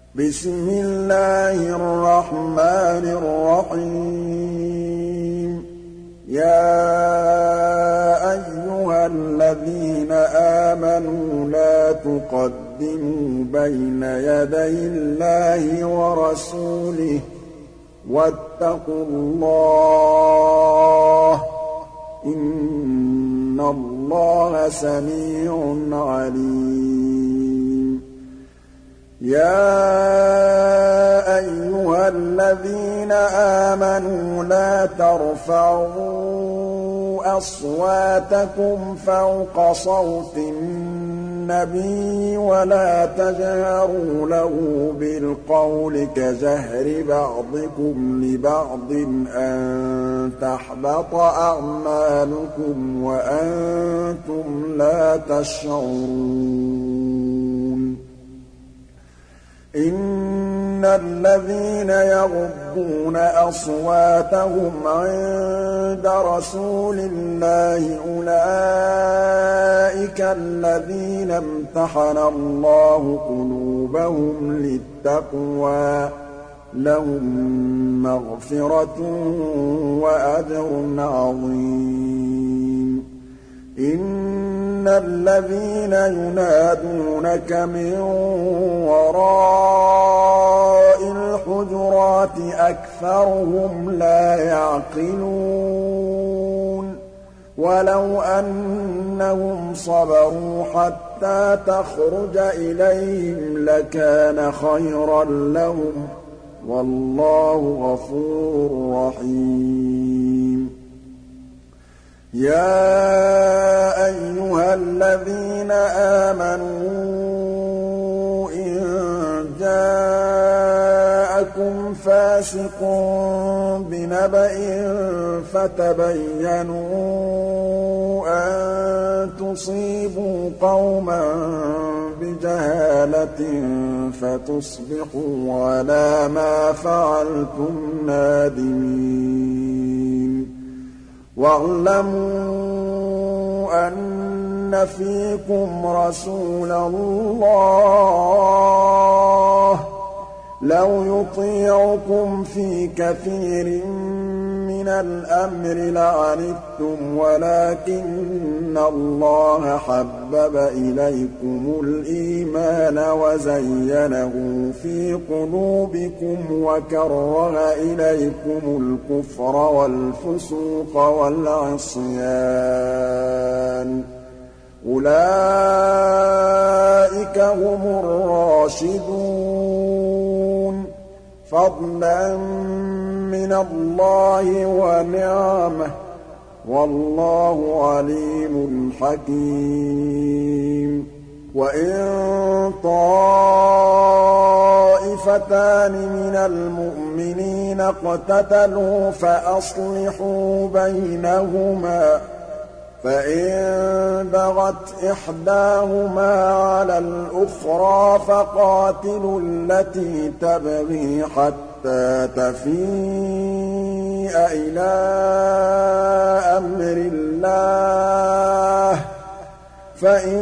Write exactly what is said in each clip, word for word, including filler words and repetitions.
بسم الله الرحمن الرحيم يا أيها الذين آمنوا لا تقدموا بين يدي الله ورسوله واتقوا الله إن الله سميع عليم يا أيها الذين آمنوا لا ترفعوا أصواتكم فوق صوت النبي ولا تجهروا له بالقول كجهر بعضكم لبعض أن تحبط أعمالكم وأنتم لا تشعرون إن الذين يغضون أصواتهم عند رسول الله أولئك الذين امتحن الله قلوبهم للتقوى لهم مغفرة وأجر عظيم إن الذين ينادونك من وراء الحجرات أكثرهم لا يعقلون ولو أنهم صبروا حتى تخرج إليهم لكان خيرا لهم والله غفور رحيم يا أيها الذين آمنوا إن جاءكم فاسق بنبأ فتبينوا أن تصيبوا قوما بجهالة فتصبحوا على ما فعلتم نادمين واعلموا أن فيكم رسول الله لو يطيعكم في كثير من الأمر لعنتم ولكن الله حبب إليكم الإيمان وزينه في قلوبكم وكره إليكم الكفر والفسوق والعصيان أولئك هم الراشدون فضلا من الله ونعمه والله عليم حكيم وإن طائفتان من المؤمنين اقتتلوا فأصلحوا بينهما فإن بغت إحداهما على الأخرى فقاتلوا التي تبغي حتى تفيء إلى أمر الله فإن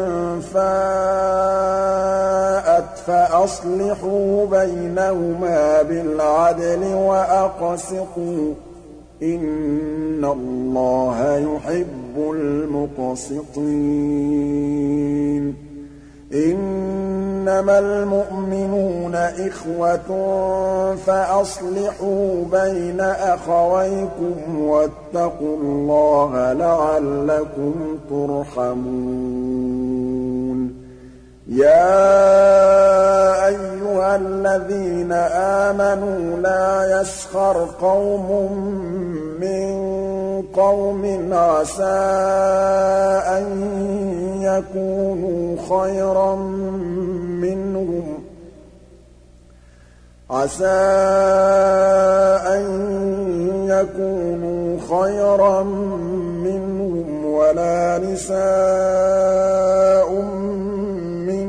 فاءت فأصلحوا بينهما بالعدل وأقسطوا إن الله يحب المقسطين إنما المؤمنون إخوة فأصلحوا بين أخويكم واتقوا الله لعلكم ترحمون يا أيها الذين آمنوا لا يسخر قوم من قوم عسى أن يكونوا خيرا منهم عسى أن يكونوا خيرا منهم ولا نساء من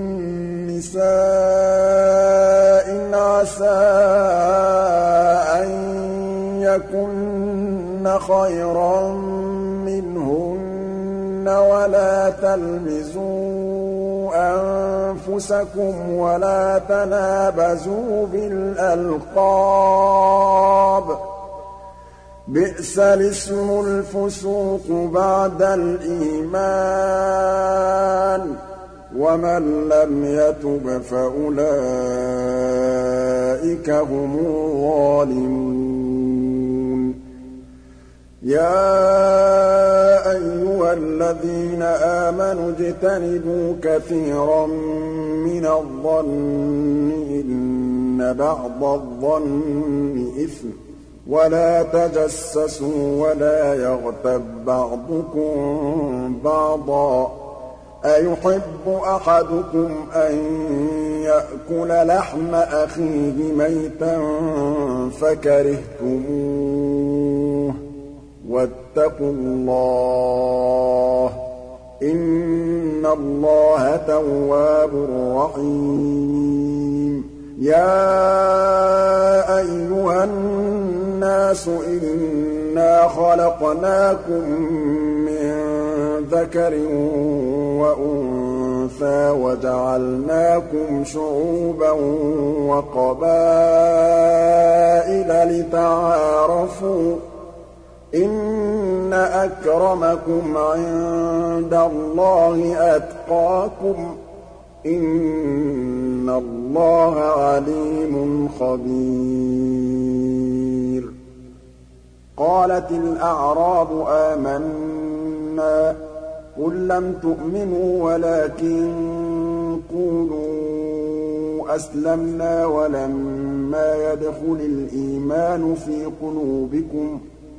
نساء عسى أن يكن خيرا منهن ولا تلمزوا أنفسكم ولا تنابزوا بالألقاب بئس الاسم الفسوق بعد الإيمان ومن لم يتب فأولئك هم الظالمون يا أيها الذين آمنوا اجتنبوا كثيرا من الظن إن بعض الظن إثم ولا تجسسوا ولا يغتب بعضكم بعضا أيحب أحدكم أن يأكل لحم أخيه ميتا فكرهتموه واتقوا الله إن الله تواب رحيم يا أيها الناس إنا خلقناكم من ذكر وأنثى وجعلناكم شعوبا وقبائل لتعارفوا إن أكرمكم عند الله أتقاكم إن الله عليم خبير قالت الأعراب آمنا قل لم تؤمنوا ولكن قولوا أسلمنا ولما يدخل الإيمان في قلوبكم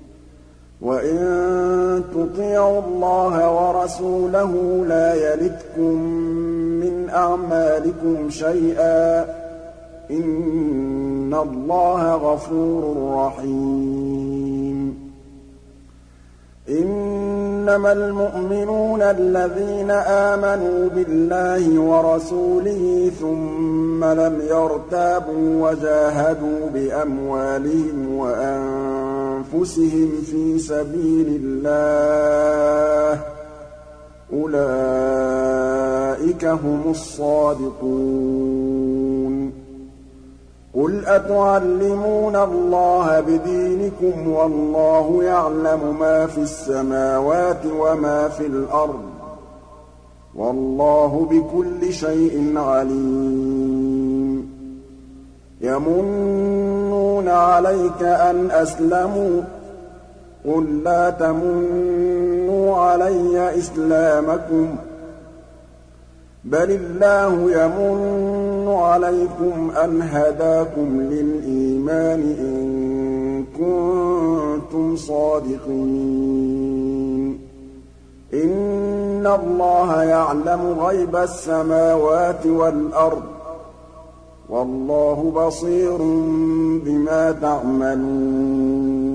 وإن تطيعوا الله ورسوله لا يلتكم من أعمالكم شيئا إن الله غفور رحيم إنما المؤمنون الذين آمنوا بالله ورسوله ثم لم يرتابوا وجاهدوا بأموالهم وأنفسهم في سبيل الله أولئك هم الصادقون قل أتعلمون الله بدينكم والله يعلم ما في السماوات وما في الأرض والله بكل شيء عليم يمنون عليك أن أسلموا قل لا تمنوا علي إسلامكم بل الله يمن عليكم أن هداكم للإيمان إن كنتم صادقين إن الله يعلم غيب السماوات والأرض والله بصير بما تعملون